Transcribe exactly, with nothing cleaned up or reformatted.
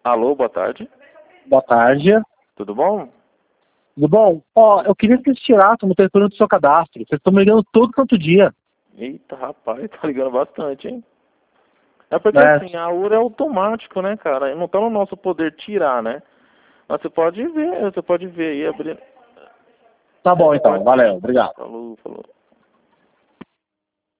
Alô, boa tarde. Boa tarde. Tudo bom? Tudo bom? Ó, eu queria que vocês tirassem o telefone do seu cadastro. Vocês estão me ligando todo santo dia. Eita, rapaz, tá ligando bastante, hein? É porque É. assim, a U R é automático, né, cara? Não tá no nosso poder tirar, né? Mas você pode ver, você pode ver aí, abrir. Tá bom É, então, pode. valeu, obrigado. Falou, falou.